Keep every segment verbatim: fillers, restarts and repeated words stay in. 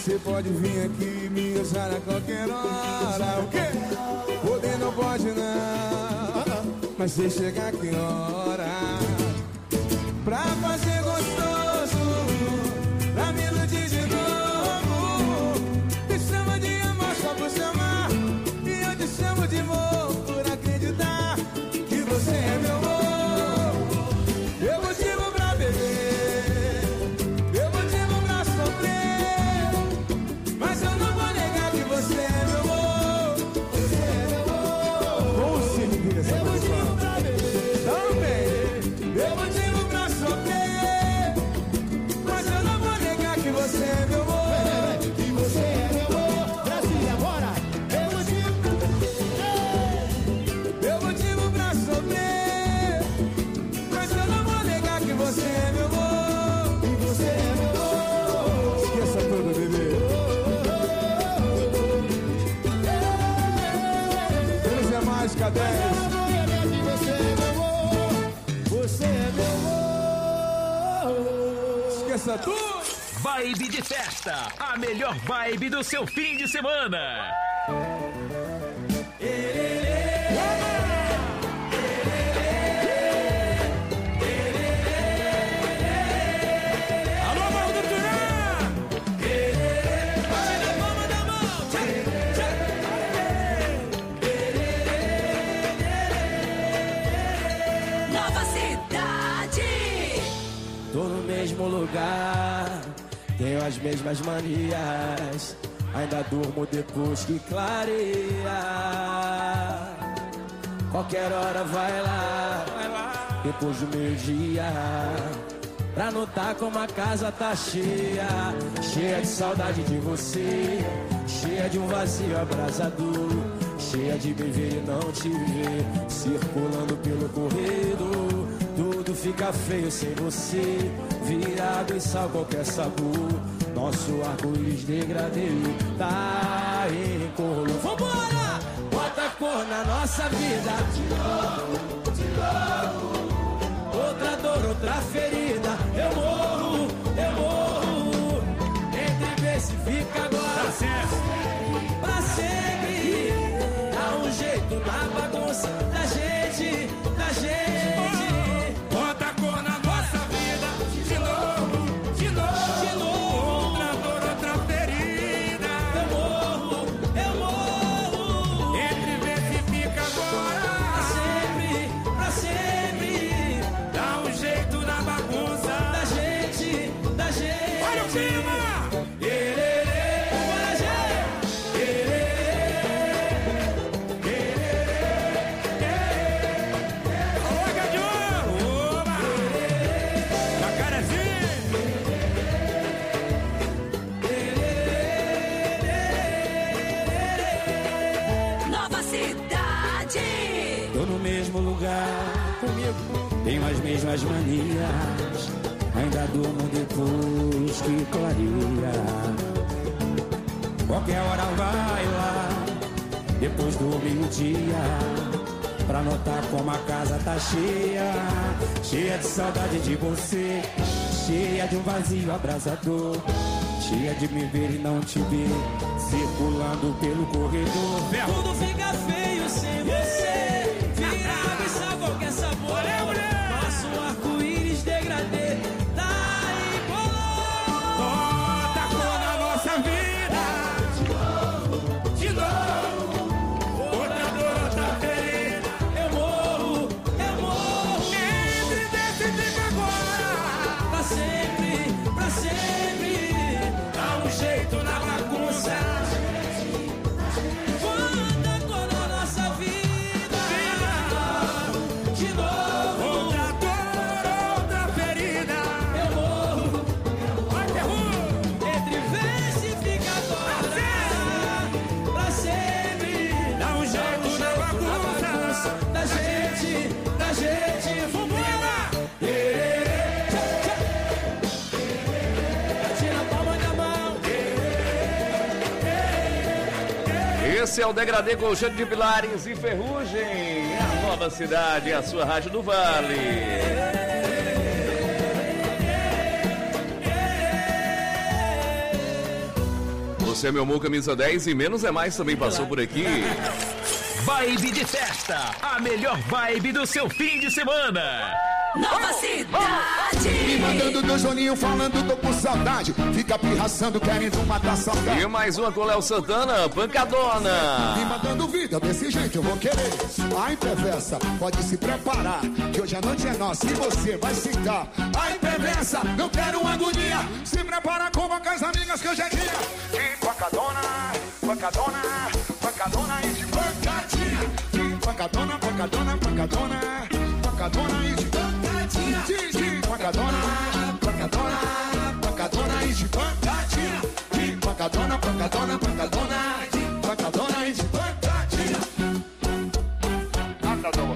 Você pode vir aqui e me usar a qualquer hora. O quê? Poder não pode não, mas você chegar que hora pra fazer gostoso, pra me iludir de novo. Te chamo de amor só por chamar, e eu te chamo de amor por acreditar que você é meu amor. Eu motivo pra beber, eu motivo pra sofrer, mas eu não vou negar que você é meu amor. Você é meu amor. Com certeza, eu motivo pra beber também, eu motivo pra sofrer, mas eu não vou negar que você é meu amor. Que você é meu amor. Brasília, bora. Eu motivo pra beber, eu motivo pra sofrer, mas eu não vou negar que você é meu amor. Que você é meu amor. Esqueça tudo, bebê. Feliz é mágica dez. Você é meu amor. Você é meu amor. Esqueça tudo. Vibe de festa, a melhor vibe do seu fim de semana. Alô, Morro do Turã! Bate na palma da mão! Tchá, tchá. Nova Cidade. Tô no mesmo lugar, tenho as mesmas manias, ainda durmo depois que clareia. Qualquer hora vai lá, depois do meio-dia, pra notar como a casa tá cheia. Cheia de saudade de você, cheia de um vazio abrasador, cheia de me ver e não te ver, circulando pelo corredor. Tudo fica feio sem você, virado em sal qualquer sabor. Nosso arco-íris degradê tá em cor. Vambora! Bota cor na nossa vida. De novo, de novo. Outra dor, outra ferida. Eu morro, eu morro. Entre ver se fica agora. Pra sempre, pra sempre. Dá um jeito na bagunça da gente, da gente. Bota a cor na nossa vida. De novo, de novo, de novo. Outra dor, outra ferida. Eu morro, eu morro. Entre ver se fica agora. Pra sempre, pra sempre. Dá um jeito na bagunça Da gente, da gente. Olha o clima! Ererê, bora, gente. Alô, Gadiola! Oba! Jacarezinho! Nova Cidade. Tô no mesmo lugar, comigo. Tenho as mesmas manias, ainda durmo depois que clareia. Qualquer hora vai lá, depois do meio-dia, pra notar como a casa tá cheia. Cheia de saudade de você, cheia de um vazio abrasador, cheia de me ver e não te ver, circulando pelo corredor. Tudo fica feio sem você, virado e só qualquer sabor. Nosso arco-íris degradê tá em color. Bota a cor na nossa vida. De novo, outra dor, outra ferida. Eu morro, eu morro. Entre desse fica agora. Pra sempre, pra sempre. Dá um jeito na bagunça. Quanta cor na nossa vida. De novo, Outra dor, outra ferida. eu morro. Vai, terror! Entre ver se fica agora. Pra sempre. Dá um jeito na bagunça. Da gente, da gente. Vambora! Tira a palma da mão. Esse é o Degradê com Xande de Pilares e Ferrugem. A Nova Cidade, a sua rádio do Vale. Você é meu amor, camisa dez e menos é mais também passou por aqui. Vibe de festa, a melhor vibe do seu fim de semana. Nova Cidade. Me mandando do Joninho falando, tô com saudade. Fica pirraçando, querendo matar saudade. E mais uma com Léo Santana, pancadona. Me mandando vida, desse jeito eu vou querer. Ai, perversa, pode se preparar, que hoje a noite é nossa e você vai sentar. Ai, perversa, não quero uma agonia. Se prepara com as amigas que hoje é dia. De pancadona, pancadona, pancadona e de pancadinha. De pancadona, pancadona, pancadona, pancadona e de pancadinha. De, de pancadona, pancadona, pancadona e de pancadinha. De pancadona, pancadona, pancadona, de pancadona e de pancadinha. Pancadona.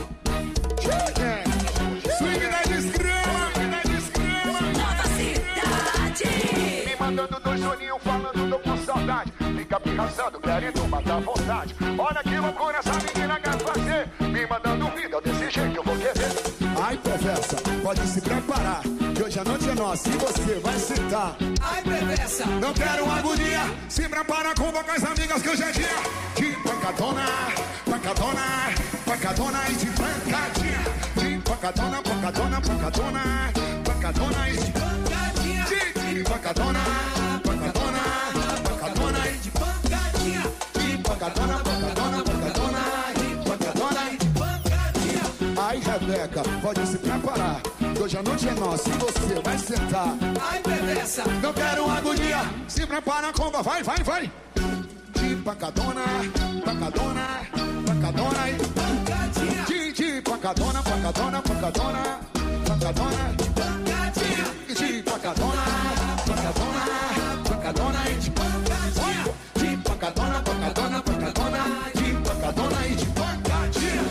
Swing da desgrama, da desgrama. Nova Cidade. Me mandando do Juninho falando, tô com saudade. Fica pirraçando, querendo matar a vontade. Olha que loucura essa menina quer fazer. Me mandando vida, desse jeito eu vou querer. Ai, perversa, pode se preparar, que hoje a noite é nossa e você vai sentar. Ai, perversa, não quero agonia. Se prepara com as amigas que hoje é dia. De pancadona, pancadona, pancadona e de pancadinha. De pancadona, pancadona, pancadona, pancadona e de pancadinha. De, de pancadona, pancadona, pancadona e de pancadinha. De pancadona, pancadona, pancadona, de pancadona e de pancadinha. Ai, Rebeca, pode se preparar, que hoje a noite é nossa e você vai sentar. ai, perversa, não quero agonia. Se prepara, comba, vai, vai, vai. De pancadona, pancadona, pancadona e pancadinha. De, de pancadona, pancadona, pancadona, pancadona e pancadinha. De pancadona, pancadona, pancadona e de pancadinha. De pancadona, pancadona, pancadona, de pancadona e de pancadinha.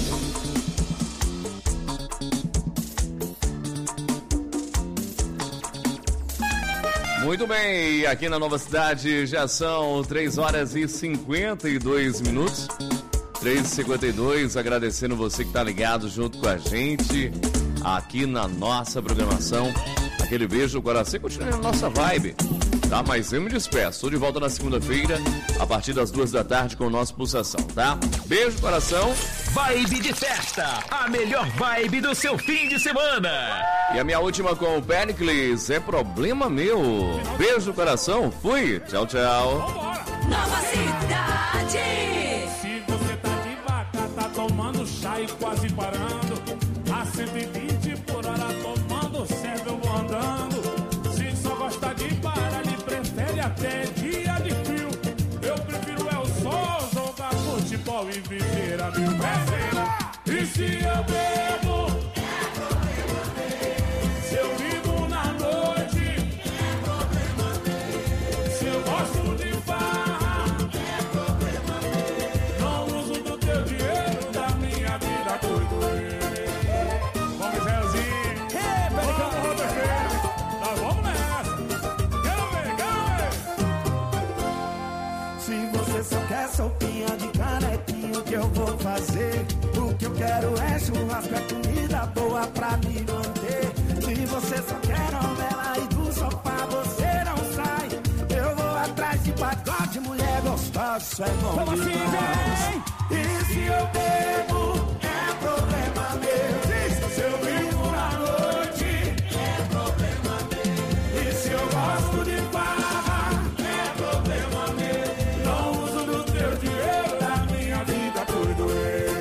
Muito bem, aqui na Nova Cidade já são três horas e cinquenta e dois minutos. três e cinquenta e dois, agradecendo você que está ligado junto com a gente aqui na nossa programação. Aquele beijo no coração, continue na nossa vibe, tá? Mas eu me despeço, estou de volta na segunda-feira, a partir das duas da tarde com o nosso Pulsação, tá? Beijo no coração. Vibe de festa, a melhor vibe do seu fim de semana. E a minha última com o Pericles, é problema meu. Beijo no coração, fui, tchau, tchau. Nova Cidade. Se você tá de vaca, tá tomando chá e quase parando. A cento e vinte por hora tomando certo, eu vou andando. Se só gosta de parar, ele prefere até dia de frio. Eu prefiro é o sol, jogar futebol e viver a mil vezes. E se eu bebo, é problema meu. Se eu vivo na noite, é problema meu. Se eu gosto de farra, é problema meu. Não uso do teu dinheiro, da minha vida cuido eu. Vamos, Zezinho. Vamos, Roberto. Nós vamos nessa. Quero ver, quero ver. Se você só quer sopinha de canequinho, o que eu vou fazer? O que eu quero é churrasco, é comida boa pra me manter. Se você só quer novela e do sofá você não sai, eu vou atrás de pagode, mulher gostosa, isso é bom demais. E se eu bebo, é problema meu. Se eu vivo na noite, é problema meu. E se eu gosto de farra, é problema meu. Não uso do teu dinheiro, da minha vida cuido eu.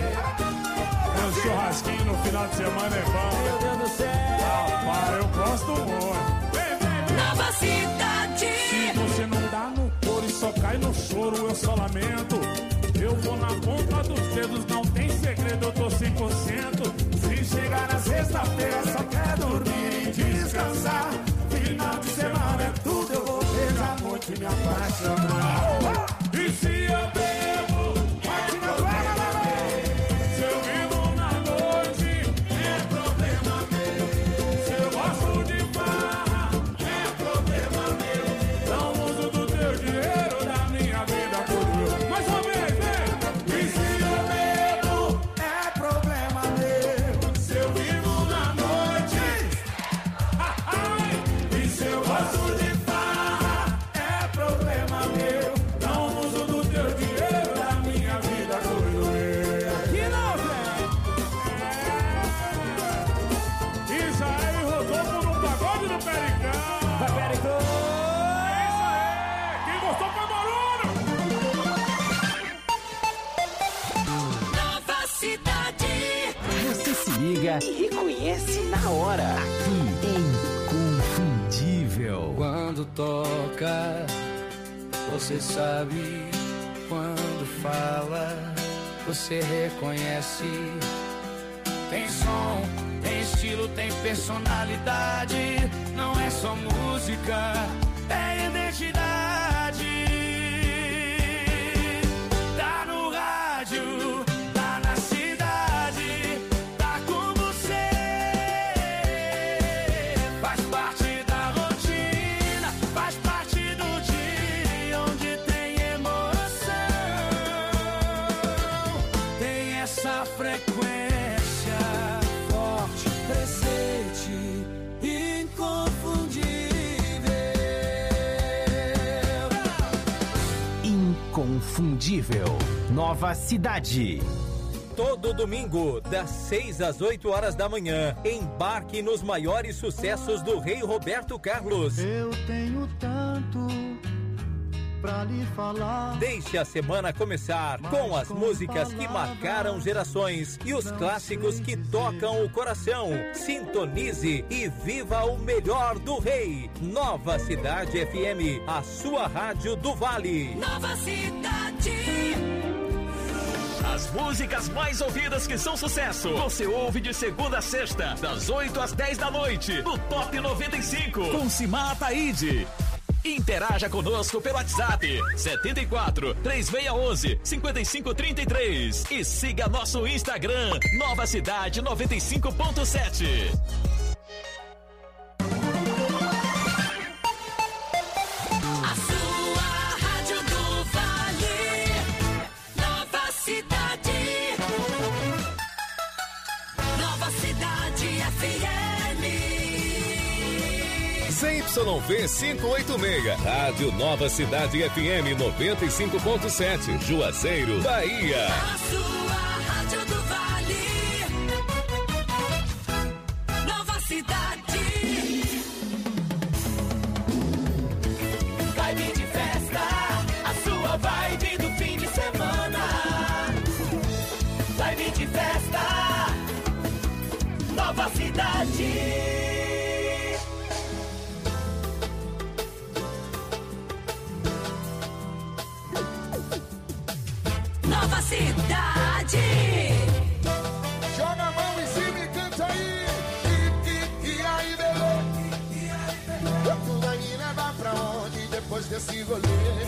Meu churrasquinho no final de semana é bom. Meu Deus do céu. Rapaz, eu gosto muito. Vem, vem, vem. Nova Cidade. Se você não dá no couro e só cai no choro, eu só lamento. Eu vou na ponta dos dedos, não tem segredo, eu tô cem por cento. Se chegar na sexta-feira, só quer dormir e descansar. Final de semana é tudo, eu vou beijar muito e me apaixonar. E se eu bebo, Bate na palma, se eu vivo na noite, é problema meu. se eu gosto de farra, É problema meu. não uso do teu dinheiro, da minha vida por eu. Mais uma vez, vem! E se eu bebo, É problema meu. se eu vivo na noite, E se eu gosto de farra, é problema e reconhece na hora. Aqui, Inconfundível. Quando toca, você sabe. Quando fala, você reconhece. Tem som, tem estilo, tem personalidade. Não é só música, é identidade. Tá no rádio, tá na cidade, tá com você. Faz parte da rotina, faz parte do dia onde tem emoção. Tem essa frequência forte, presente, inconfundível. Inconfundível. Nova Cidade. Todo domingo, das seis às oito horas da manhã, embarque nos maiores sucessos do Rei Roberto Carlos. Eu tenho tanto pra lhe falar. Deixe a semana começar com as músicas que marcaram gerações e os clássicos que tocam o coração. Sintonize e viva o melhor do Rei. Nova Cidade F M, a sua rádio do Vale. Nova Cidade. As músicas mais ouvidas que são sucesso. Você ouve de segunda a sexta, das oito às dez da noite, no Top noventa e cinco, com Simar Ataíde. Interaja conosco pelo WhatsApp setenta e quatro, três seis um um, cinco cinco três três e siga nosso Instagram Nova Cidade noventa e cinco ponto sete. A sua rádio do Vale. Nova Cidade. Nova Cidade F M. Z Y V quinhentos e oitenta e seis, Rádio Nova Cidade F M noventa e cinco ponto sete, Juazeiro, Bahia. A sua rádio do Vale. Nova Cidade. Vibe de festa, a sua vibe do fim de semana. Vibe de festa, Nova Cidade. Nova Cidade. Joga a mão em cima e canta aí. E, e, e aí, bebê? Tu vai me levar pra onde depois desse rolê?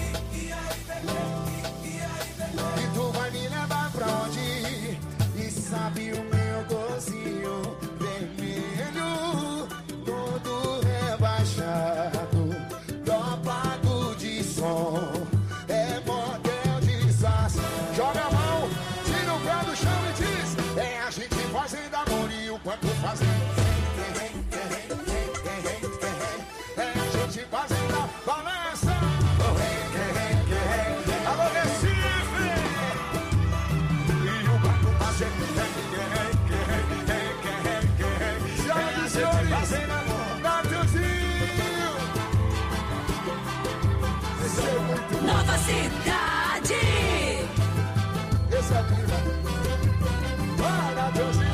E tu vai me levar pra onde? E sabe o meu gozinho vermelho, todo rebaixado, dopado de som. É modelo de sas. Joga a mão, tira o pé do chão e diz: é a gente fazendo amor e o quanto fazendo. É a gente fazendo a balança. Alô, Recife! E o quanto fazendo. Senhoras e senhores, fazendo amor. Natanzinho! Esse é muito Nova Cidade. Esse é viva. Para, Deusinho.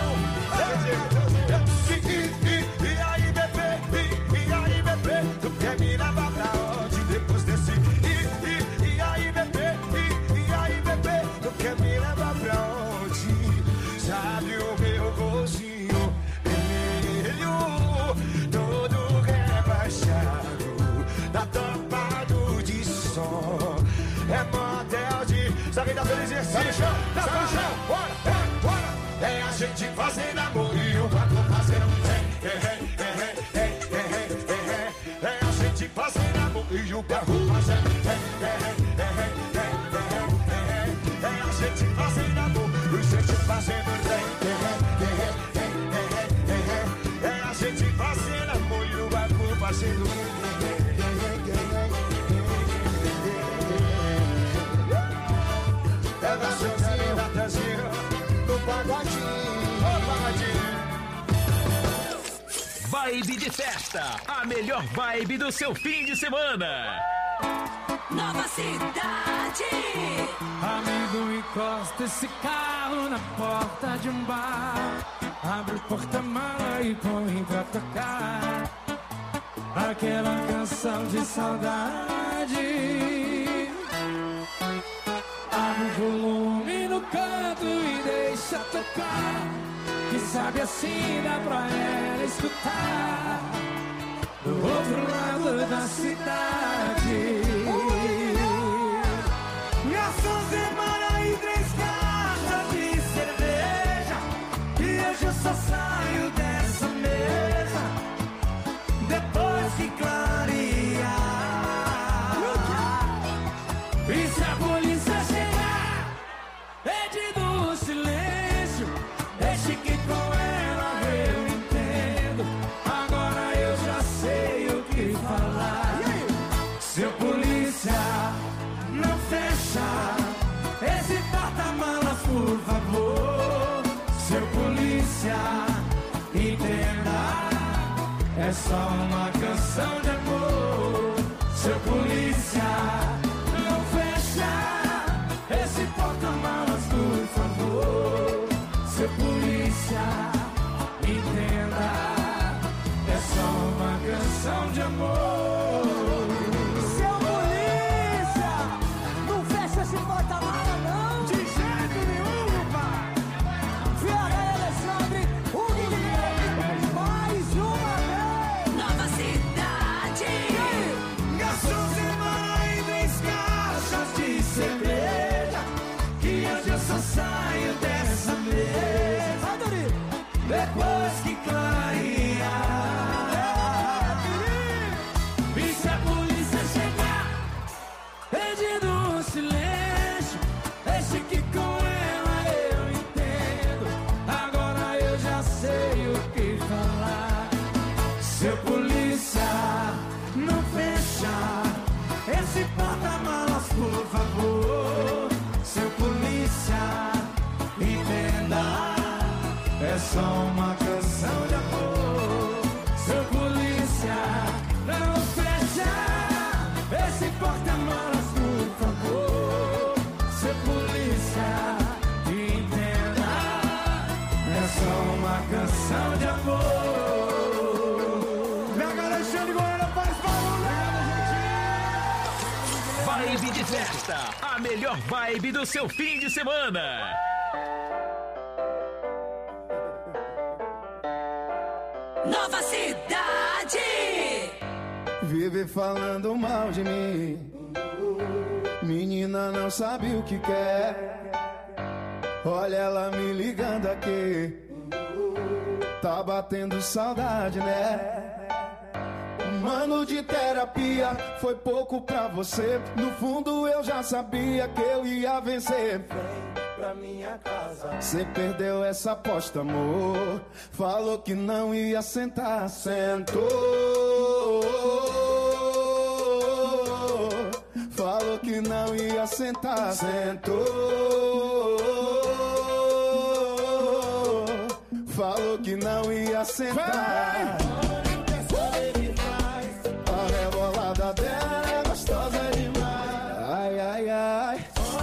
E, e, e aí, bebê? E, e aí, bebê? Tu quer me levar pra onde depois desse? E, e, e aí, bebê? E, e aí, bebê? Tu quer me levar pra onde? Sabe o meu gozinho vermelho, todo rebaixado, tá tampado de som. É model de... Sabe da felicidade? Sabe no chão, sabe no chão. Bora, bora, bora. É a gente fazendo amor e o papo fazendo é, é, é, é, é, é, é, é a gente fazendo amor e o papo fazendo é, é, é, é, é, é, é a gente fazendo amor e a gente fazendo é, é, é, é, é, a gente fazendo amor e o papo fazendo é da sozinha, da Brasil, do pagodinho, ô pagodinho. Vibe de festa, a melhor vibe do seu fim de semana. Nova Cidade. Amigo, encosta esse carro na porta de um bar. Abre o porta-mala e põe pra tocar aquela canção de saudade. Abre o volume no canto e deixa tocar, que sabe assim dá pra ela escutar do outro lado da cidade. Garçom, semana e três caixas de cerveja, e hoje eu só saio dessa mesa depois que clarear. E se a polícia chegar, pedindo o silêncio, deixe que com ela eu entendo. Agora eu já sei o que falar. Seu polícia, não fecha esse porta-malas, por favor. Seu polícia, entenda, é só uma canção de amor. Seu polícia, não fecha esse porta-malas, por favor. Seu polícia, entenda, é só uma canção de amor. Seu polícia, não fecha esse porta-mala não. De jeito nenhum, pai. Fiora Alexandre, o Guilherme, mais uma vez. Nova Cidade. Garçom, semana e três caixas de cerveja, que hoje eu só saio dessa mesa Vai, Dori. depois que clarear. E se a polícia chegar, pedindo um silêncio, deixe que com ela eu entendo. Agora eu já sei o que falar. Seu polícia, não fecha esse porta-malas, por favor. Seu polícia, entenda, é só uma canção de amor. Seu polícia, não fecha esse porta-malas, por favor. Seu polícia, entenda, é só uma canção de amor. Mega Alexandre Goiânia faz Vibe de festa, a melhor vibe do seu fim de semana. Nova Cidade. Vive falando mal de mim, menina não sabe o que quer. Olha ela me ligando aqui, tá batendo saudade, né? Um ano de terapia foi pouco pra você. No fundo eu já sabia que eu ia vencer. Pra minha casa. Você perdeu essa aposta, amor. Falou que não ia sentar, sentou. Falou que não ia sentar, sentou. Falou que não ia sentar. A rebolada dela é gostosa demais. Ai, ai, ai.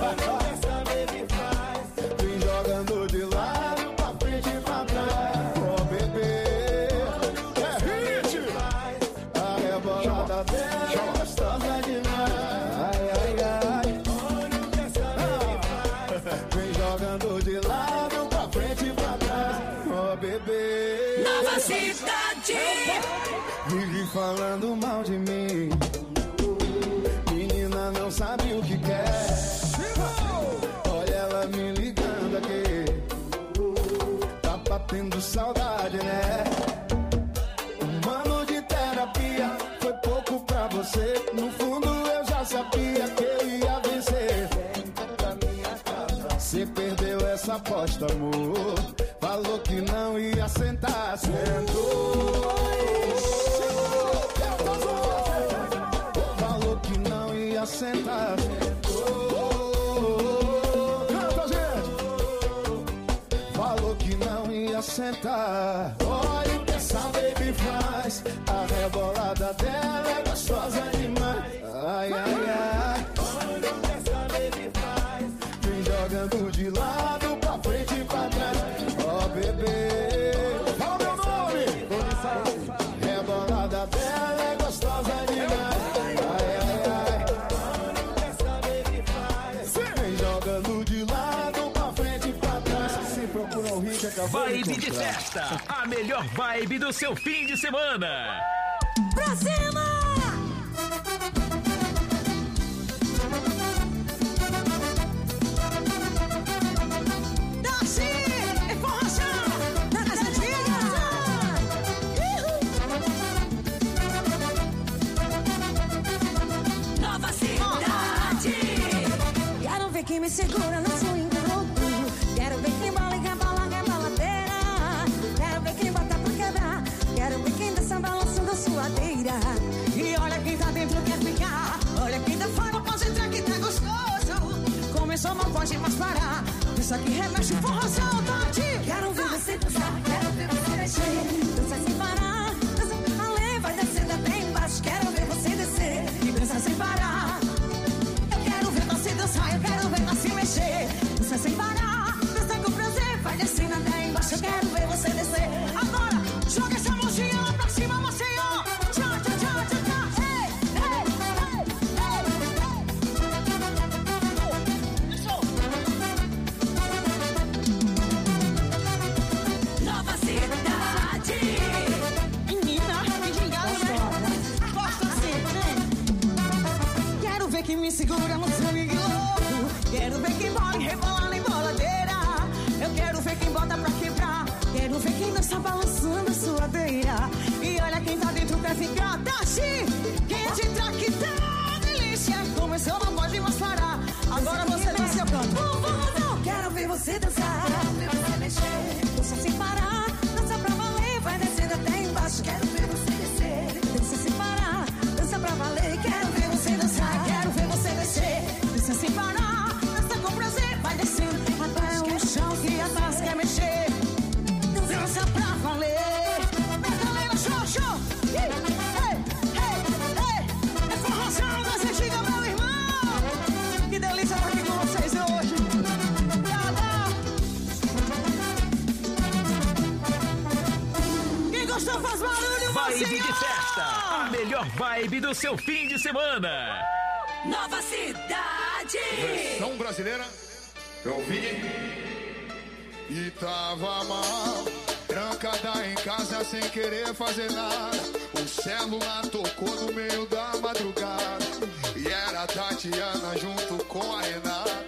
Vem jogando de lado pra frente e pra trás. Oh, bebê, é hit. A rebolada dela é gostosa demais. Ai, ai, ai. Vem jogando de lado pra frente e pra trás. Oh, bebê. Nova Cidade. Vive falando mal de mim, menina não sabe o que quer. Olha ela me ligando aqui, tá batendo saudade, né? Um ano de terapia foi pouco pra você. No fundo eu já sabia que eu ia vencer. Você perdeu essa aposta, amor. Falou que não ia sentar, sentou. Falou que não ia sentar, sentou. Canta, gente. Falou que não ia sentar. Olha o que essa baby faz. A rebolada dela é gostosa demais. Ai, ai, ai. Olha o que essa baby faz. Vem jogando de lado pra frente e pra trás. Ó, bebê. Vibe de festa, a melhor vibe do seu fim de semana. Pra cima! Desce, é força, na casa Nova cidade. Quero ver quem me segura no swing do louco. Quero ver quem bola e rebola, reboladeira. Quero ver quem bota pra quebrar. Quero ver quem dança balançando a suadeira. E olha quem tá dentro quer ficar. Olha quem tá fora pode entrar que tá gostoso. Começou, não pode mais parar. Isso aqui remexe o forrozão, Tati. Quero ver você dançar, quero ver você mexer. Dança sem parar, dança pra valer. Vai descendo até embaixo. Quero ver você descer e dança sem parar. Eu quero ver você dançar, eu quero ver você mexer. Dança sem parar, dança com prazer. Vai descendo até embaixo. Eu quero ver você descer. Agora, joga essa mãozinha lá pra cima, Maceió. Tchá, tchá, tchá, tchá, tchá. Ei, ei, ei, ei. Nova cidade. Menina, me gingada, né? Gosto assim, né? Quero ver quem me segura no swing louco. Quero ver quem bola e rebola na emboladeira. Eu quero ver quem bota pra quebrar. Quero ver quem dança balançando a suadeira. E olha quem tá dentro quer ficar. Dashi, quem te entrar que tá delícia. Começou, não pode mais parar. Agora você dança, eu canto. Vamos, vamos, vamos. Quero ver você dançar. Quero ver você mexer. Dança sem parar. Dança pra valer. Vai descendo até embaixo. Quero ver você descer. Dança sem parar. Dança pra valer. Quero ver você dançar. Quero ver você descer. Dança sem parar. Dança com prazer. Vai descendo até o chão que atrás quer mexer. Dança pra valer. Medalha, show, show. Ei, ei, ei, ei. É forrozão das antigas, meu irmão. Que delícia estar aqui com vocês hoje. Quem gostou faz barulho, Vibe de festa, a melhor vibe do seu fim de semana. Nova cidade. Versão brasileira. Eu vi e tava mal, trancada em casa sem querer fazer nada. O celular tocou no meio da madrugada e era a Tatiana junto com a Renata,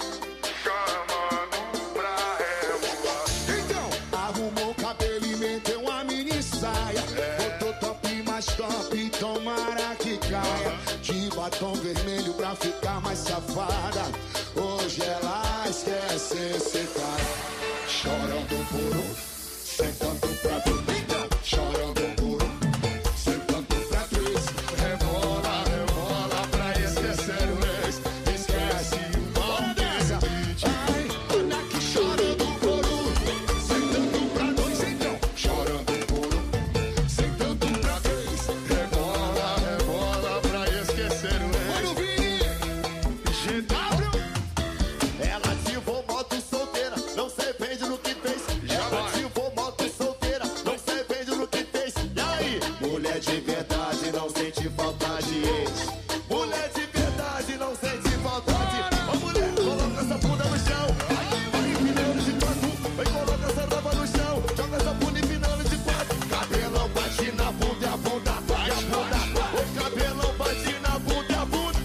chamando pra revoar. Então, arrumou o cabelo e meteu uma mini saia. É. Botou top mais top, tomara que caia. De batom vermelho pra ficar mais safada. Hoje ela esquece esse cara. Chorando por um, sentando pra dois. Então, chorando por um, sentando pra três. Rebola, rebola pra esquecer o ex. Esquece o mal dessa beat. Ai, anda aqui chorando por um, sentando pra dois. Então, chorando por um, sentando pra três. Rebola, rebola pra esquecer o ex. Mano, Vini, G W. Ela ativou moto solteira, não se arrepende no que fez. Ela ativou moto solteira, não se arrepende no que fez. E aí? Mulher de verdade não sente falta de ex. Mulher de verdade não sente falta de. Ô mulher, coloca essa bunda no chão. Vai empinando de quatro. Vai coloca essa roupa no chão. Joga essa bunda empinando de quatro. Cabelão bate na bunda e a bunda bate a bunda. O cabelão bate na bunda e a bunda.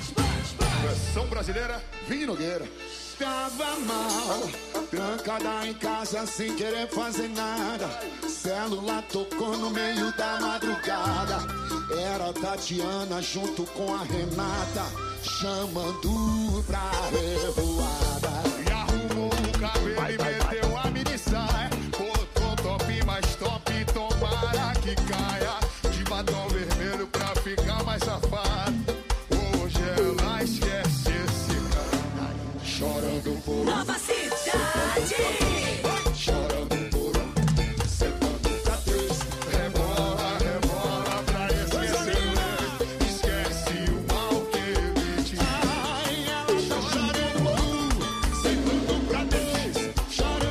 Versão brasileira, Vini Nogueira. Tava mal, trancada em casa sem querer fazer nada. Celular tocou no meio da madrugada. Era a Tatiana junto com a Renata, chamando pra revoada. E arrumou o cabelo vai, e vai, meteu vai. A mini saia. Botou top mais top, tomara que caia. De batom vermelho pra ficar mais safado. Hoje ela esquece esse cara. Chorando por um. Nova cidade. Chorando por um, sentando pra três. Rebola, rebola pra esquecer. Esquece o mal que ele te. Ai, ela tá chorando por um, sentando pra três. Chorando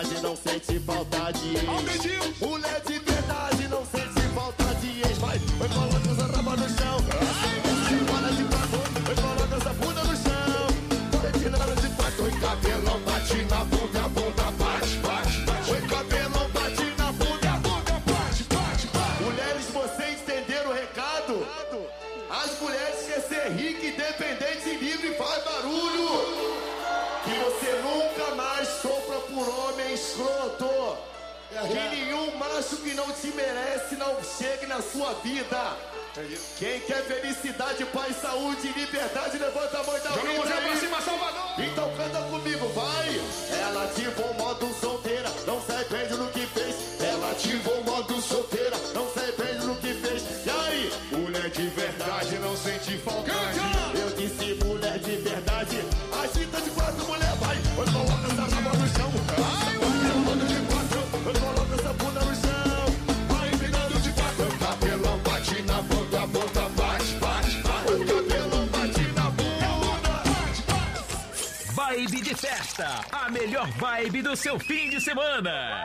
verdade não sente falta de ex. Mulher de verdade não sente falta de ex. Vai, vai, coloca essa raba no chão. Para de quatro, vai, coloca essa bunda no chão. Vai, tira de quatro, oi, cabelão, bate na bunda, a bunda bate, bate, bate. Oi, cabelão, bate na bunda, a bunda bate, bate, bate. Mulheres, vocês entenderam o recado? As mulheres querem ser rica, independente e livre, faz barulho. Que você nunca mais sofra por homem escroto. Que nenhum macho que não te merece não chegue na sua vida. Quem quer felicidade, paz, saúde e liberdade, levanta a mão e dá Joga a mão pra cima, Salvador. Então canta comigo, vai. Ela ativou o modo solteira, não se arrepende no que fez. Ela ativou o modo solteira, não se arrepende no que fez. E aí? Mulher de verdade não sente falta. Eu disse mulher de verdade. Agita de quatro, mulher, vai. Vai, coloca essa raba no chão. Vai, vai, de quatro. Vai, coloca essa bunda no chão. Vai, virando de quatro. O cabelão bate na bunda, a bunda bate, bate, bate. O cabelão bate na bunda, bate, bate. Vibe de festa, a melhor vibe do seu fim de semana.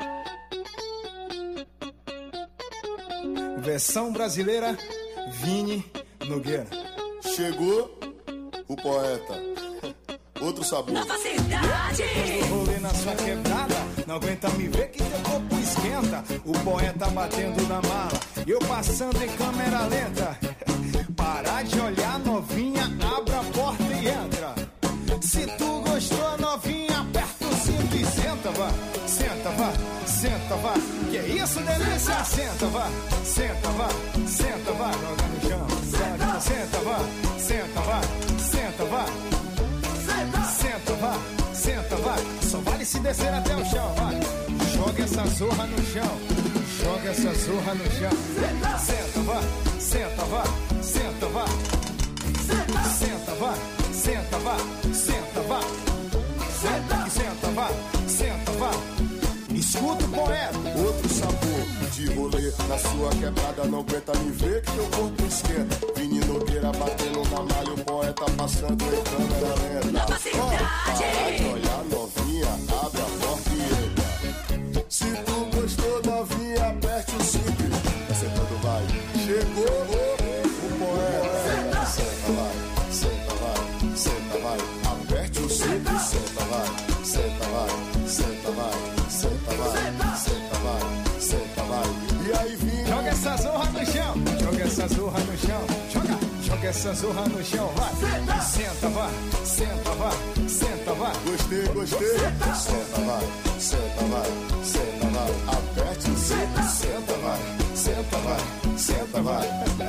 Versão brasileira, Vini Nogueira. Chegou o poeta, outro sabor. Nova cidade. Rolê na sua quebrada, não aguenta me ver que teu corpo esquenta. O poeta batendo na mala, eu passando em câmera lenta. Parar de olhar, novinha, abra a porta e entra. Se tu gostou, novinha, aperta o cinto e senta, vá. Senta, vá, senta, vá. Que isso, delícia? Senta, vá, senta, vá, senta, vá. Joga no chão, senta, senta, vá, senta, vá, senta, vá. Senta, vá, senta, vá. Só vale se descer até o chão, vai. Joga essa zorra no chão, joga essa zorra no chão. Senta, vá, senta, vá, senta, vá. Senta, vá, senta, vá, senta, vá. Senta, senta, vá, senta, vá. Escuta o poeta, outro sabor de rolê na sua quebrada, não aguenta me ver que teu corpo esquenta. Vini Nogueira batendo na malha, o poeta passando em câmera lenta. Oh, para de olhar, novinha, abre a porta e entra. Se tu gostou, novinha, aperte o cinto. Sentando vai, chegou o poeta. Senta, vai, senta, vai, senta, vai. Aperte o cinto e senta, vai, senta, vai, senta, vai. Senta, vai, senta, vai, senta, vai. E aí, Vini? Joga essa zorra no chão, joga essa zorra no chão. Joga, joga essa zorra no chão, vai. Senta, vai, senta, vai, senta, vai. Gostei, gostei. Senta, vai, senta, vai, senta, vai. Aperte o cinto, senta, vai, senta, vai, senta, vai.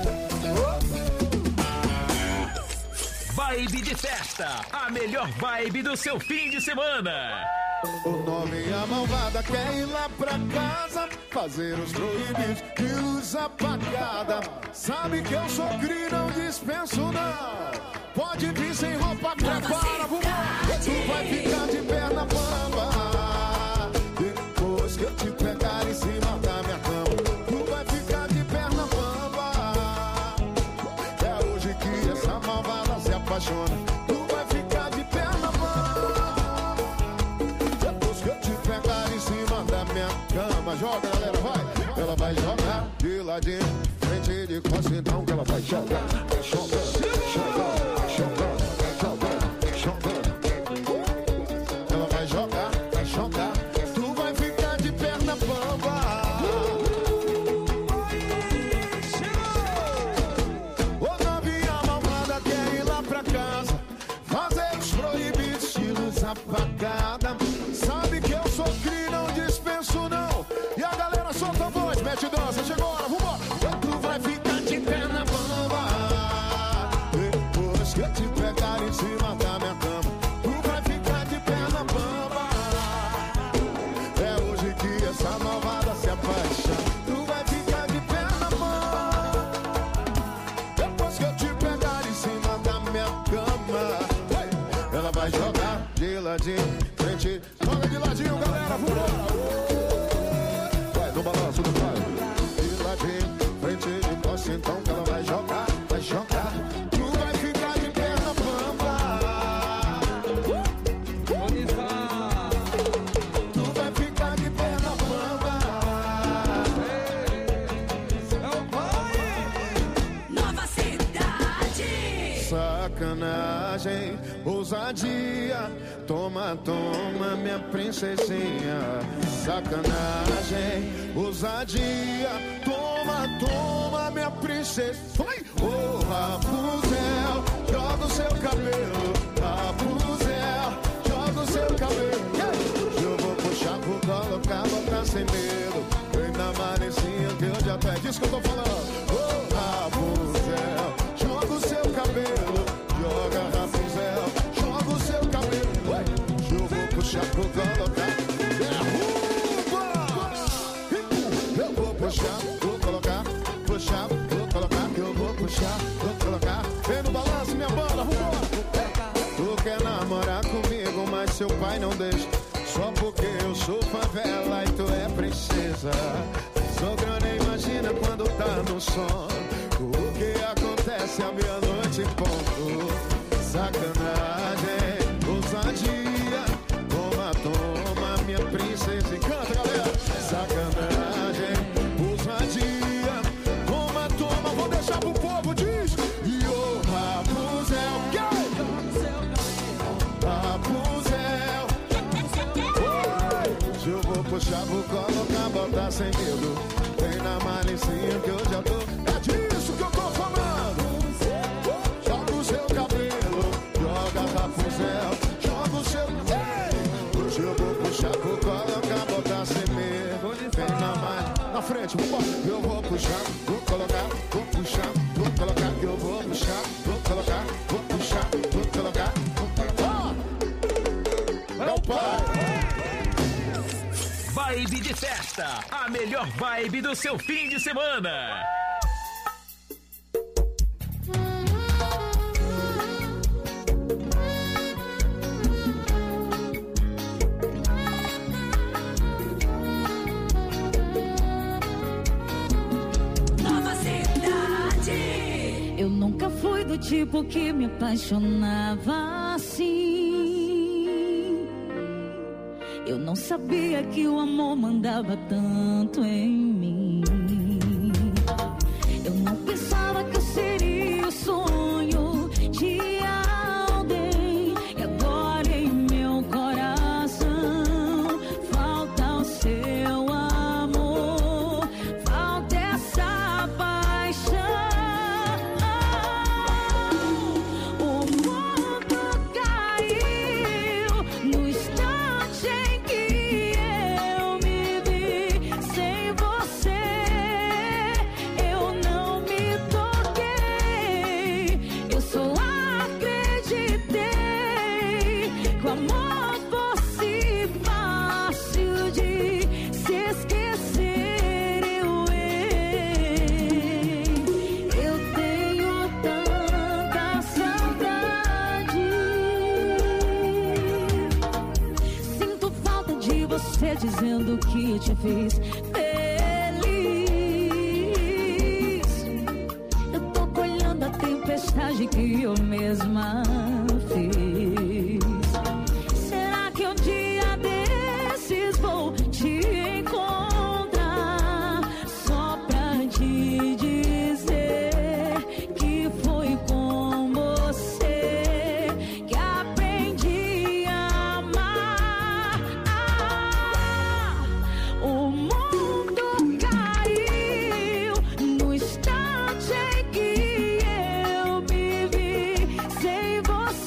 Vibe de festa, a melhor vibe do seu fim de semana. O nome e a malvada quer ir lá pra casa, fazer os proibidos de luz apagada. Sabe que eu sou cri, não dispenso não. Pode vir sem roupa, prepara, vambora. Tu vai ficar de perna bamba. Depois que eu te pegar em cima da minha cama, tu vai ficar de perna bamba. É hoje que essa malvada se apaixona. Tu vai ficar de perna bamba. Pegar em cima da minha cama. Joga, galera, vai. Ela vai jogar de ladinho, frente de costas, então que ela vai jogar. Joga, joga, joga, joga, joga. Ela vai jogar, vai jogar. Tu vai ficar de perna bamba. Ô novinha malvada quer ir lá pra casa, fazer os proibidos de luz apagada. Sabe que eu sou cri, não dispenso não. E a galera solta a voz, mete dança, chegou a hora, vambora. Tu vai ficar de perna bamba. Depois que eu te pegar em cima da minha cama, tu vai ficar de perna bamba. É hoje que essa malvada se apaixona. Tu vai ficar de perna bamba. Depois que eu te pegar em cima da minha cama, ela vai jogar de ladinho, frente. Joga de ladinho, galera, vambora. Vai no balanço do pai. De ladinho, frente de costa, então que ela vai jogar, vai jogar. Tu vai ficar de perna bamba. Tu sacanagem, ousadia. Toma, toma, minha princesinha. Sacanagem, ousadia. Toma, toma, minha princesa. Ô, Rapunzel, joga o seu cabelo. Rapunzel, joga o seu cabelo. Eu vou puxar, vou colocar, botar sem medo. Vem na manezinha que eu já até disse que eu tô falando. Ô, Rapunzel, joga o seu cabelo. Joga, Rapunzel, joga o seu cabelo. Eu vou puxar, vou colocar. Eu vou puxar, vou colocar. Puxar, vou colocar. Que eu vou puxar, vou colocar. Vem no balanço, minha banda, vambora. Tu quer namorar comigo, mas seu pai não deixa. Só porque eu sou favela e tu é princesa. Sogra nem imagina quando tá no sono o que acontece à meia-noite em ponto. Sacanagem, ousadia. Toma, toma, minha princesa. Canta, galera. Sacanagem, ousadia. Toma, toma, vou deixar pro povo, diz. E o Rapunzel, Rapunzel. Eu vou puxar, vou colocar, botar sem medo. Vem na malicinha que eu já tô. É disso que eu tô falando. Joga o seu cabelo, joga Rapunzel, joga o seu. Hoje eu vou puxar, vou colocar, botar sem medo. Vem na mal, na frente, vambora. Eu vou puxar, vou colocar, vou puxar, vou colocar. Eu vou puxar, vou colocar, vou puxar, vou colocar. É o pai. Vibe de festa, a melhor vibe do seu fim de semana. Nova Cidade. Eu nunca fui do tipo que me apaixonava assim. Eu não sabia que o amor mandava tanto em mim. Eu não pensava que eu seria o sonho de alguém. E agora em meu coração falta o seu amor, falta essa paixão. O mundo caiu no instante em que eu me vi. Sem você eu não me toquei. Eu só acreditei que o amor fosse fácil de se esquecer. Eu errei. Eu tenho tanta saudade. Sinto falta de você dizendo que te fez feliz. Eu tô colhendo a tempestade que eu mesma fiz. Será que um dia desses vou te encontrar só pra te dizer que foi com você que aprendi a amar? O mundo caiu no instante em que eu me vi. Sem você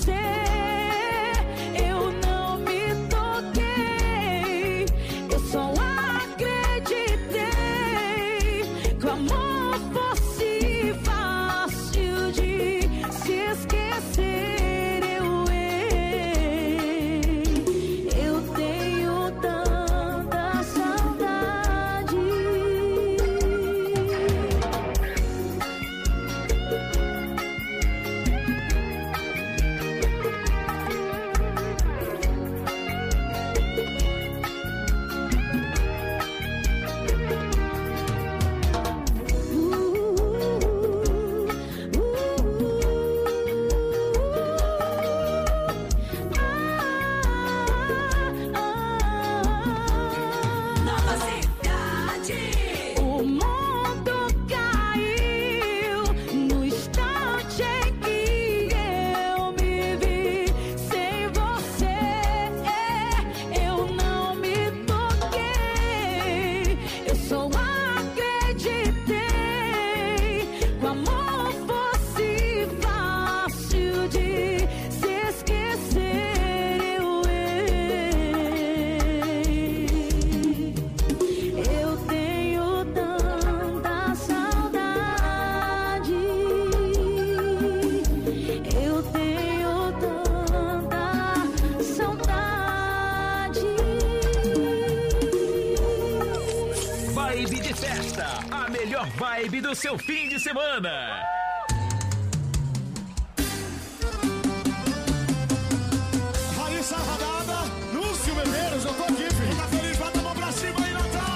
vibe do seu fim de semana. Raíssa Radada, Lúcio Medeiros, eu tô aqui, filho. Tá feliz, bota a mão pra cima aí, Natal.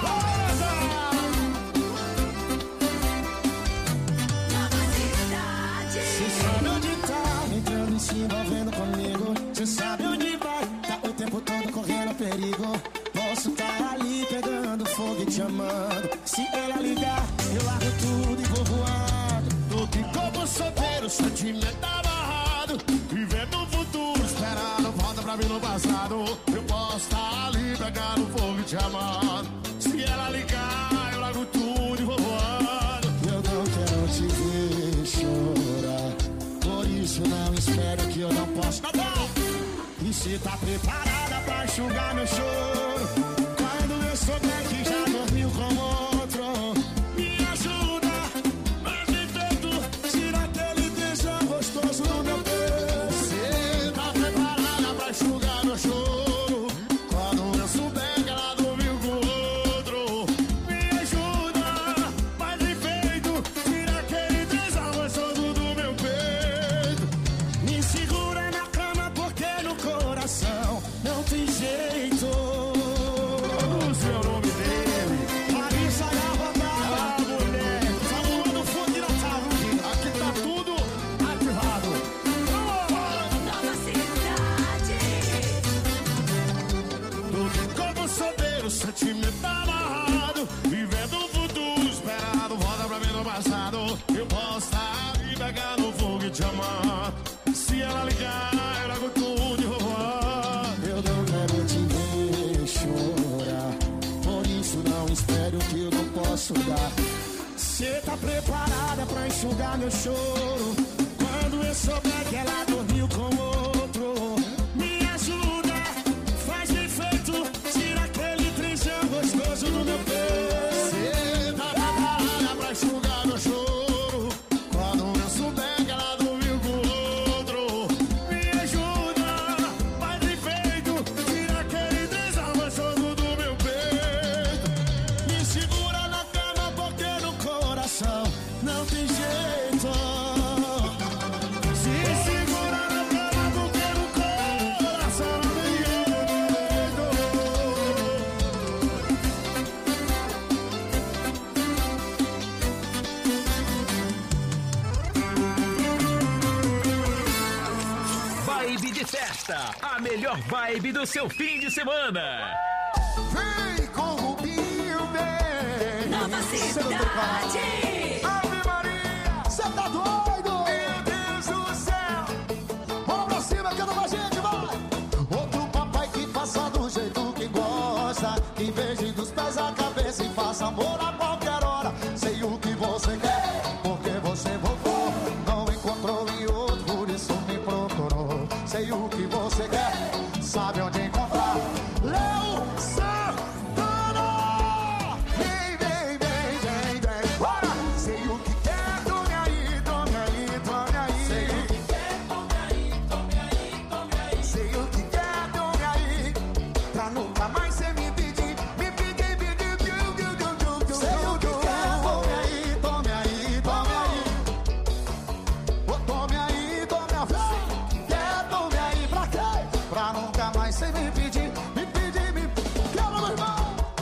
Cê sabe onde tá, entrando e se envolvendo comigo. Cê sabe onde vai, tá o tempo todo correndo perigo. Posso tá ali pegando fogo e te amando. Se ela ligar, eu largo tudo e vou voando. Tô de como solteiro, sentimento amarrado. Vivendo o futuro, esperando volta pra mim no passado. Eu posso tá ali pegando fogo e te amando. Se ela ligar, eu largo tudo e vou voando. Eu não quero te ver chorar, por isso não espero que eu não posso. E se tá preparada pra enxugar meu choro, quando eu souber que já dormiu com outro, me ajuda, mas de feito, tira aquele tesão gostoso do meu peito. Se tá preparada pra enxugar meu choro, quando eu souber que ela dormiu com outro, me ajuda, mas de feito, tira aquele tesão gostoso do meu peito. Me segura na cama porque no coração não tem jeito. O seu nome dele, Larissa Garrabada, a mulher, falou no fundo e não tá ouvindo. aqui tá tudo ativado. Nova cidade. Tudo como solteiro, sentimento amarrado. Vivendo o futuro, esperado, volta pra mim no passado. Eu posso estar e pegar no fogo e te amar. Se ela ligar, eu largo tudo e vou voar. Eu não quero te ver chorar, por isso não espero que eu não posso dar. Cê tá preparada pra enxugar meu choro, quando eu souber que ela dormiu com outro, me ajuda, faz de feito, tira aquele trisão gostoso do meu peito. Cê tá preparada pra enxugar meu choro, quando eu souber que ela dormiu com outro, me ajuda, faz de feito, tira aquele tesão gostoso do meu peito. Me segura na cama porque no coração não tem jeito. Se segura na cama porque no coração não tem jeito. Vibe de festa, a melhor vibe do seu fim de semana. Vem com o Rubinho, bem. Nova cidade. Ave Maria, Cê tá doido? meu Deus do céu. Vamos pra cima, canta com a gente, vai! Outro papai que faça do jeito que gosta, que beije dos pés à cabeça e faça amor a qualquer hora. Sei o que você quer, porque você voltou, não encontrou em outro, por isso me procurou. Sei o que você quer, sabe onde encontrar. Léo Santana! Vem, vem, vem, vem, vem, bora! Sei o que quer, tome aí, tome aí, tome aí. Sei o que quer, tome aí, tome aí, tome aí. Sei o que quer, tome aí, pra nunca mais cê me pedir, me pedir, pedir, pedir, pedir, pedir. Sei o que quer, tome aí, tome aí, tome aí. Ô, tome aí, tome aí. Quer, tome aí, pra quê? Pra nunca mais cê me pedir, me pedir, me quebra, meu irmão.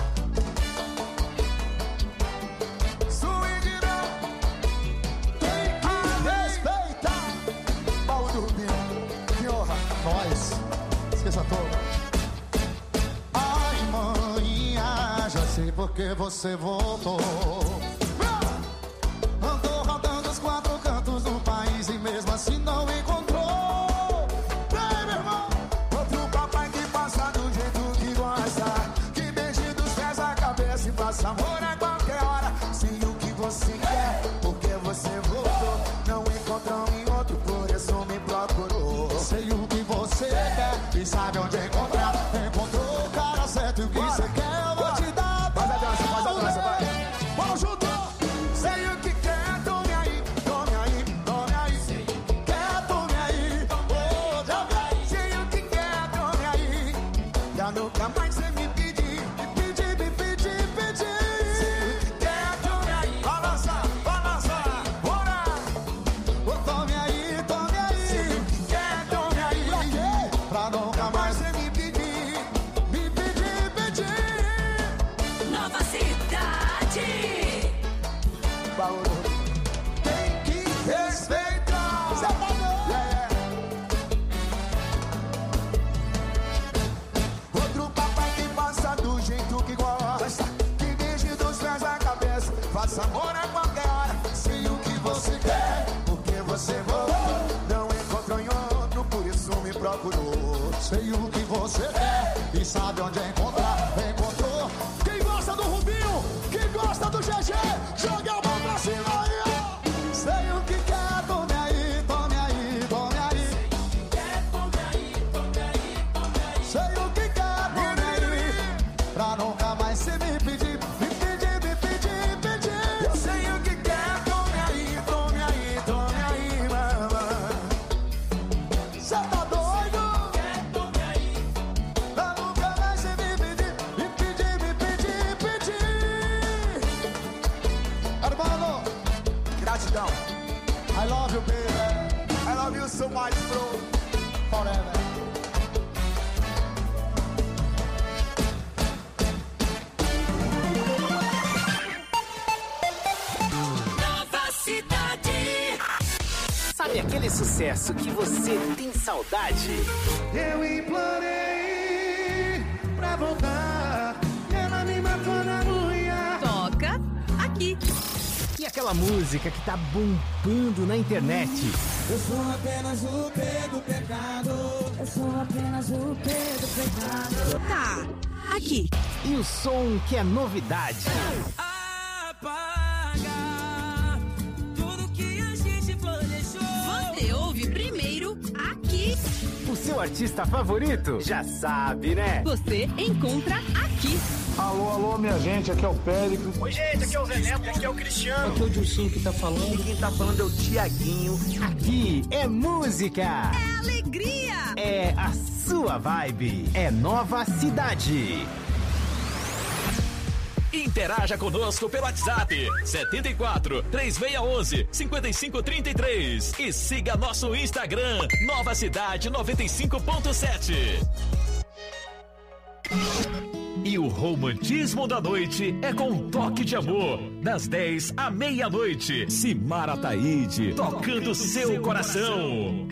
Swing não tem que respeitar. Pau do Rubinho, que honra, nós. Esqueça todo. Ai, maninha, já sei por que você voltou. Andou rodando os quatro cantos do país e mesmo assim não encontrou. Vem, meu irmão. Outro papai que passa do jeito que gosta, que beije dos pés à cabeça e faça amor a qualquer hora. Sei o que você quer, porque você voltou, não encontrou em outro, por isso me procurou. Sei o que você quer e sabe onde encontrar. Encontrou o cara certo e o que você quer eu vou te dar. Faz a dança, faz a dança, vai. Vamos junto! Sei o que você quer e sabe onde encontrar. Encontrou. Quem gosta do Rubinho, quem gosta do G G, joga a mão pra cima aí, ó. Sei o que quer, tome aí, tome aí, tome aí. Sei o que quer, tome aí, pra nunca mais se me pedir, me pedir, me pedir, pedir. Eu sei o que quer, tome aí, tome aí, tome aí, mamãe. Cê tá doido? Tome aí, pra nunca mais se me pedir, me pedir, me pedir, pedir. Hermano, gratidão. I love you, baby. I love you so much, bro. Forever. Nova Cidade. Sabe aquele sucesso que você tem saudade? Eu implorei pra voltar, ela me matou na unha. Toca aqui. E aquela música que tá bombando na internet? Eu sou apenas o P do pecado. Eu sou apenas o P do pecado. Tá, aqui. E o som que é novidade? Apaga tudo que a gente planejou. Você ouve primeiro aqui. O seu artista favorito? Já sabe, né? Você encontra aqui. Alô, alô, minha gente, aqui é o Péricles. Oi, gente, aqui é o Zé Neto, aqui é o Cristiano. Aqui é o Dilcinho que tá falando. E quem tá falando é o Tiaguinho. Aqui é música. É alegria. É a sua vibe. É Nova Cidade. Interaja conosco pelo WhatsApp setenta e quatro, três seis um um, cinco cinco três três e siga nosso Instagram Nova Cidade noventa e cinco ponto sete. E o romantismo da noite é com um toque de amor, das dez à meia-noite. Simara Ataíde, tocando seu coração.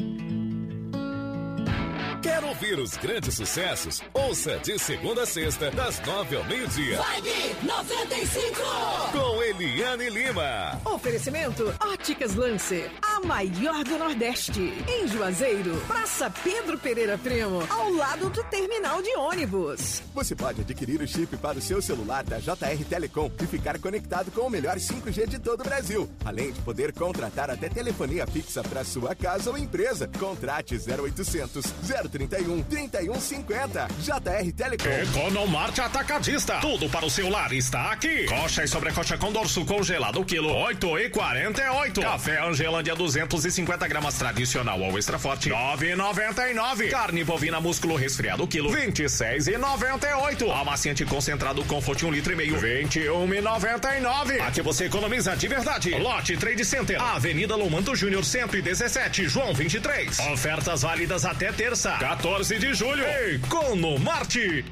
Quer ouvir os grandes sucessos? Ouça de segunda a sexta, das nove ao meio-dia. Vibe noventa e cinco. Com Eliane Lima. Oferecimento Óticas Lancer, a maior do Nordeste. Em Juazeiro, Praça Pedro Pereira Primo, ao lado do terminal de ônibus. Você pode adquirir o chip para o seu celular da J R Telecom e ficar conectado com o melhor cinco G de todo o Brasil. Além de poder contratar até telefonia fixa para sua casa ou empresa. Contrate zero oitocentos, zero trinta e um, trinta e um cinquenta. J R Telecom. Economarte Atacadista. Tudo para o celular está aqui. Coxa e sobrecoxa com dorso congelado o quilo oito e quarenta e oito. Café Angelândia duzentos e cinquenta gramas tradicional ou extra forte nove e noventa e nove. Carne bovina músculo resfriado o quilo vinte e seis e noventa e oito. Amaciante concentrado Comfort um litro e meio vinte e um e noventa e nove. Aqui você economiza de verdade. Lote Trade Center, Avenida Lomanto Júnior cento e dezessete, João vinte e três. Ofertas válidas até terça, quatorze de julho. Economarte.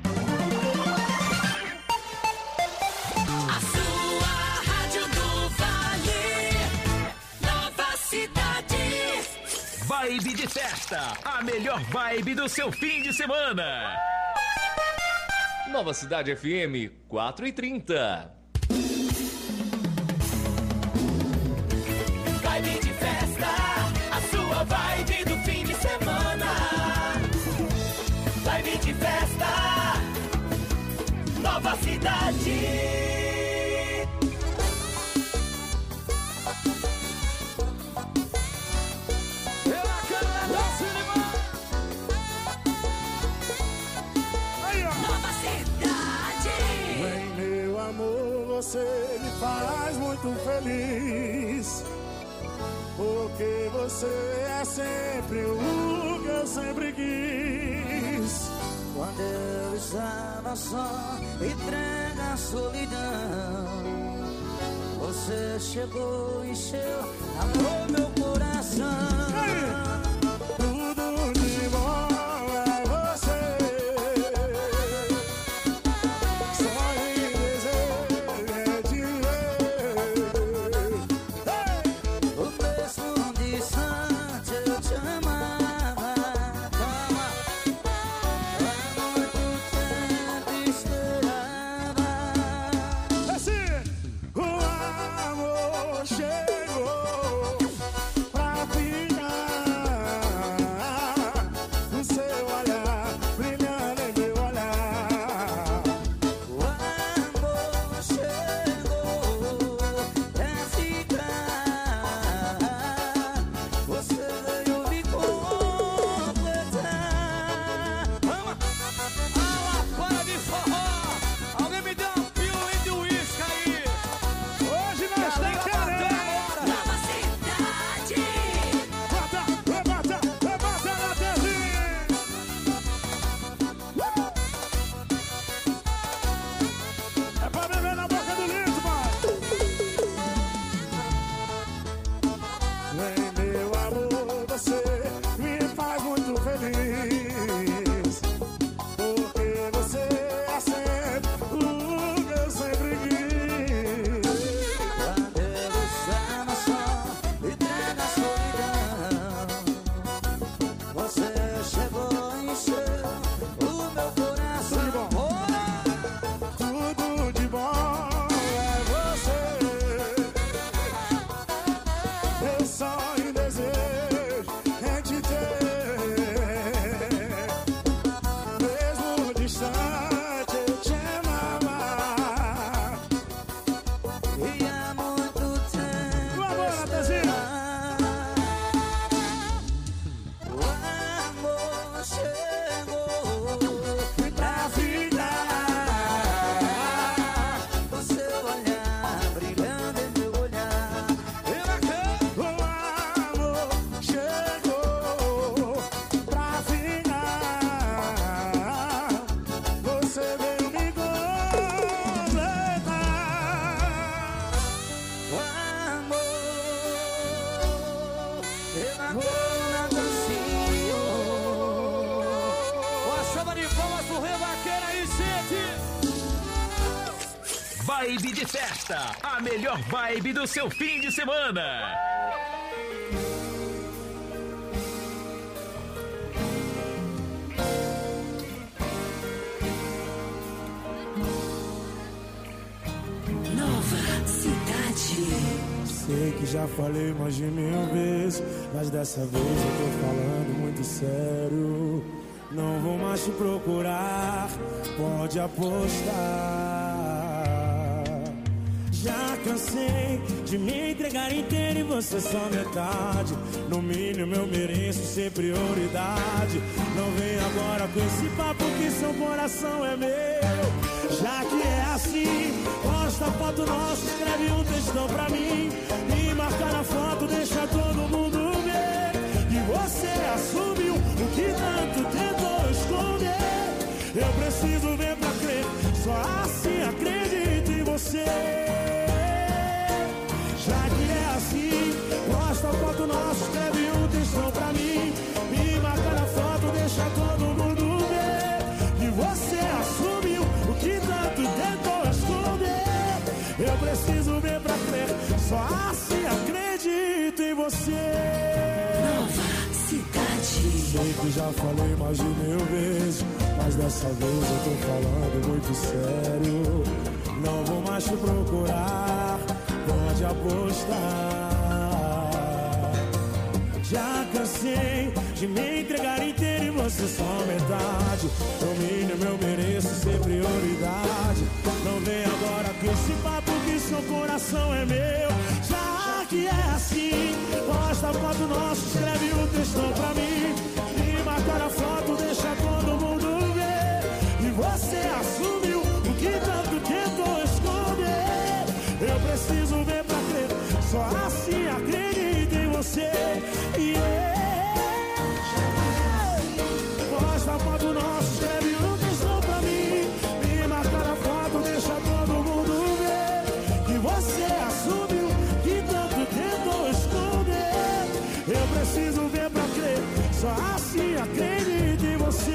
A sua rádio do Vale, Nova Cidade. Vibe de festa, a melhor vibe do seu fim de semana. Nova Cidade F M, quatro e trinta. Vibe de festa, a sua vibe do fim de semana. Vibe de festa, Nova Cidade. Nova Cidade. Vem, meu amor, você me faz muito feliz. Porque você é sempre o que eu sempre quis. Quando eu estava só, entregue à solidão, você chegou e encheu, amor, meu coração. Tudo de bom é você. Só em desejo é te ver. O mesmo distante eu te amava. Calma, há muito tempo esperava. Assim, o amor chegou. Uma dancinha. Uma salva de palmas pro Rio Vaqueiro aí, gente. Vibe de festa, a melhor vibe do seu fim de semana. Nova Cidade. Sei que já falei mais de mil vezes, mas dessa vez eu tô falando muito sério. Não vou mais te procurar, pode apostar. Já cansei de me entregar inteiro e você só metade. No mínimo eu mereço ser prioridade. Não vem agora com esse papo que seu coração é meu. Já que é assim, posta foto nossa, escreve um textão pra mim e marca na foto, deixa todo mundo ver. E você assumiu o que tanto tentou esconder. Eu preciso ver pra crer, só assim acredito em você. Já que é assim, posta foto nossa, escreve um textão pra mim e marca na foto, deixa todo mundo ver. E você assumiu o que tanto tentou esconder. Eu preciso ver pra crer, só assim acredito em você. Nova Cidade. Sei que já falei mais de mil vezes, mas dessa vez eu tô falando muito sério. Não vou mais te procurar, pode apostar. Já cansei de me entregar inteiro e você só metade. No mínimo eu mereço ser prioridade. Não vem agora com esse papo que seu coração é meu. Já que é assim, posta a foto nossa, escreve um textão pra mim e marca na foto, deixa todo mundo ver. E você assumiu o que tanto tentou esconder. Eu preciso ver pra crer, só assim acredito em você. Yeah. Posta a foto nossa, escreve um textão pra mim e marca na foto, deixa todo mundo ver. Que você assumiu que tanto tentou esconder. Eu preciso ver pra crer, só assim acredito em você.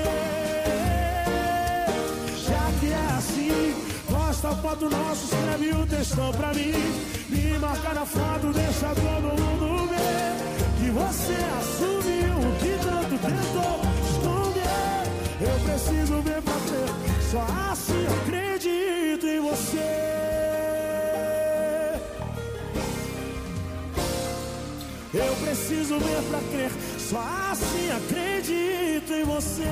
Já que é assim, posta a foto nossa, escreve um textão pra mim e marca na foto, deixa todo mundo ver. Que você assumiu o que tanto tentou esconder. Eu preciso ver pra crer, só assim acredito em você. Eu preciso ver pra crer, só assim acredito em você.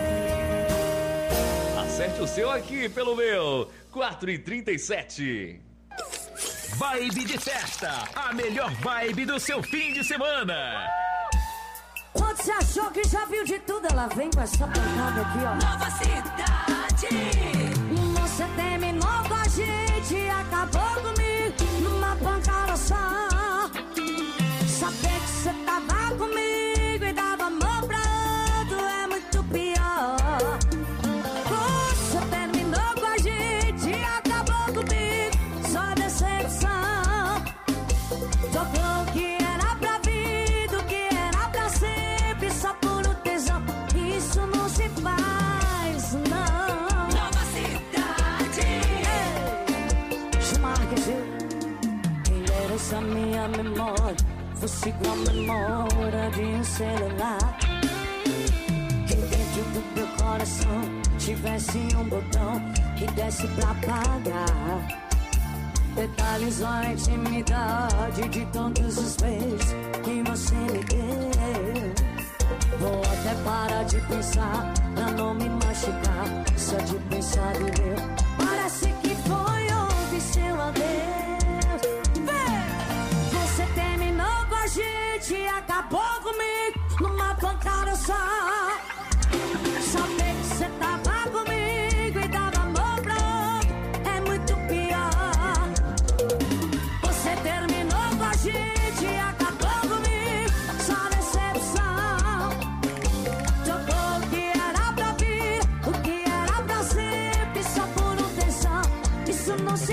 Acerte o seu aqui pelo meu quatro e trinta e sete. Vibe de festa, a melhor vibe do seu fim de semana. Quando você achou que já viu de tudo, ela vem com essa pancada aqui, ó. Nova Cidade. Você terminou com a gente, acabou comigo numa pancada só. Saber que você tava comigo e dava amor pra outro é muito pior. Você terminou com a gente e acabou comigo, só decepção. Jogou o que era pra vida, o que era pra sempre, só por um tesão. Isso não se faz, não. Nova Cidade. Chama que quem merece a minha memória fosse igual a memória de um celular. Que dentro do meu coração tivesse um botão que desse pra apagar. Detalhes a intimidade de todos os beijos que você me deu. Vou até parar de pensar pra não me machucar. Só de pensar em eu, parece que foi ontem seu adeus. Vem! Você terminou com a gente e acabou comigo numa pancada só. Saber que você tava comigo e dava amor pra outro é muito pior. Você terminou com a gente e acabou comigo, só decepção. Jogou o que era pra vir, o que era pra sempre, só por um tesão. Isso não se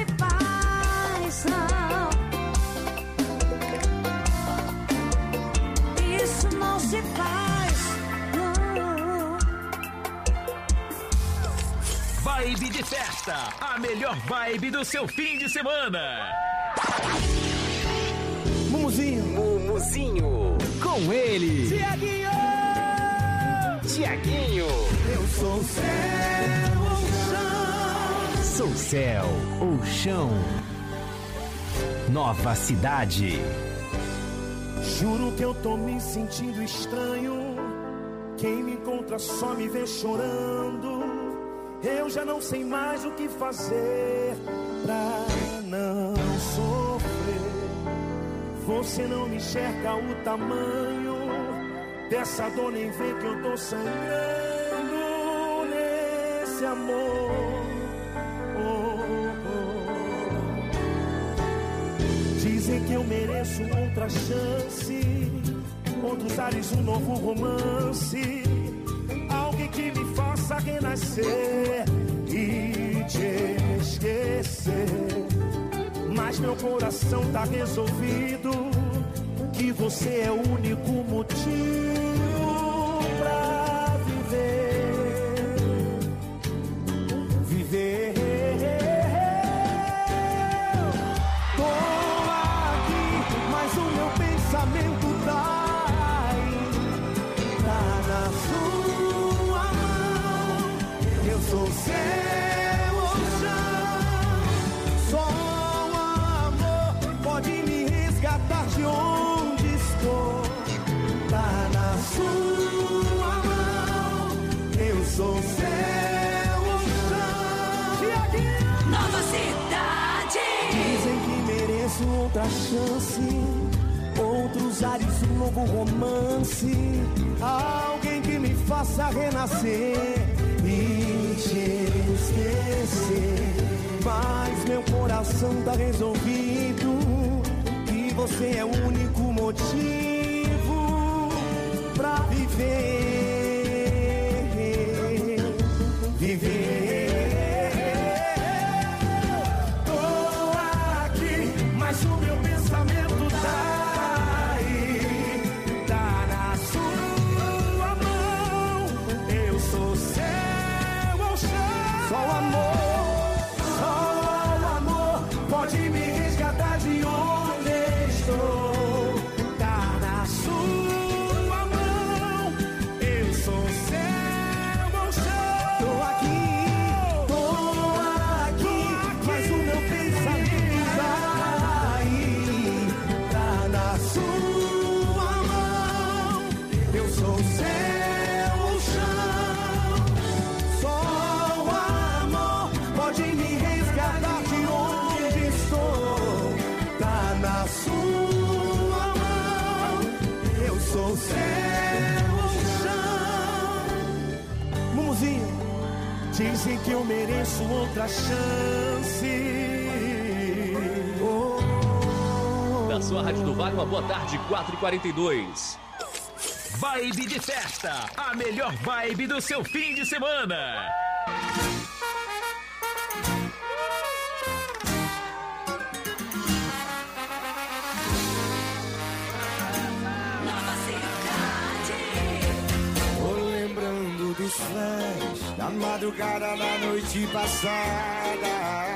faz, não. Isso se faz. Vibe de festa, a melhor vibe do seu fim de semana. Mumuzinho, Mumuzinho, com ele, Tiaguinho, Tiaguinho. Eu sou céu ou chão. Sou céu ou chão. Nova Cidade. Juro que eu tô me sentindo estranho. Quem me encontra só me vê chorando. Eu já não sei mais o que fazer pra não sofrer. Você não me enxerga o tamanho dessa dor, nem vê que eu tô sangrando nesse amor. Oh, oh. Dizem que eu mereço outra chance, outros ares, um novo romance, alguém que me faça renascer e te esquecer. Mas meu coração tá resolvido, que você é o único motivo pra viver. Viver. Tô aqui, mas o meu pensamento tá aí, tá na sua mão. Eu sou seu chão, só o amor pode me resgatar de onde estou. Tá na sua mão, eu sou seu chão. Nova Cidade. Dizem que mereço outra chance, outros ares, um novo romance, alguém que me faça renascer e te esquecer. Mas meu coração tá resolvido, que você é o único motivo pra viver. Viver. Tô aqui, mas o meu pensamento tá aí, tá na sua mão. Eu sou céu ao chão. Só o amor, só o amor pode me resgatar de onde estou. Tá na sua mão. Eu sou céu ao chão. Tô aqui, tô aqui, mas o meu pensamento tá aí, tá na sua mão. Eu sou céu ao chão. Só o amor pode me resgatar de onde estou. Tá na sua mão. Eu sou céu ao chão. Mumuzinho, dizem que eu mereço outra chance. Oh. Da sua Rádio do Vale, uma boa tarde, quatro e quarenta e dois. Vibe de festa, a melhor vibe do seu fim de semana. Tô lembrando dos flash da madrugada da noite passada.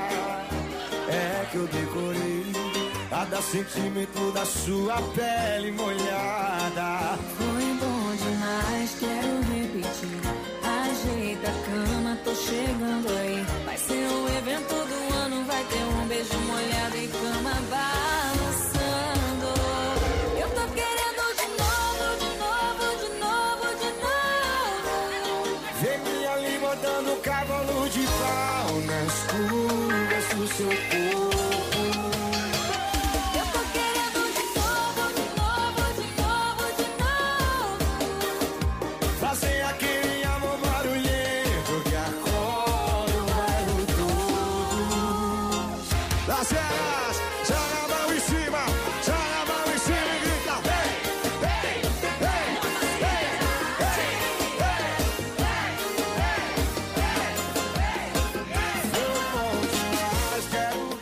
É que eu decorei cada sentimento da sua pele molhada. Foi bom demais, quero repetir. Ajeita a cama, tô chegando aí. Vai ser o evento do ano, vai ter um beijo molhado e cama balançando. Eu tô querendo de novo, de novo, de novo, de novo. Vem me ali botando cavalo de pau nas curvas do seu corpo. Fazer aquele amor barulhento que acorda o bairro todo. Las Vegas, joga a mão em cima, joga a mão em cima e grita: Vem, vem, vem, vem, vem, vem, vem, vem. Eu bom demais, quero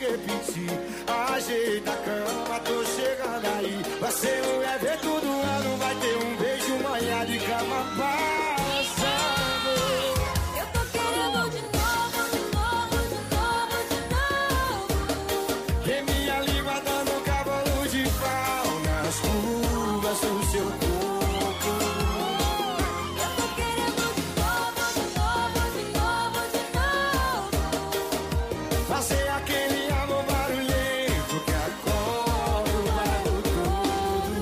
balança o seu corpo. Eu tô querendo de novo, de novo, de novo, de novo. Fazer aquele amor barulhento que acorda o bairro todo.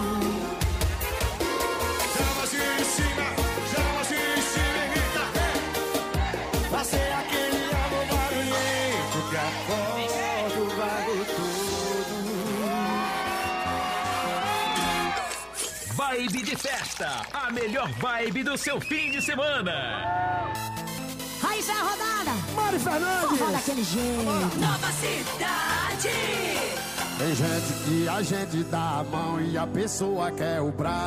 Chama assim em cima, chama assim em cima, grita. Fazer aquele amor barulhento que acorda o bairro todo. Vibe de festa, a melhor vibe do seu fim de semana. Raíssa rodada. Mari Fernandes. Forró daquele jeito. Nova Cidade. Tem gente que a gente dá a mão e a pessoa quer o braço.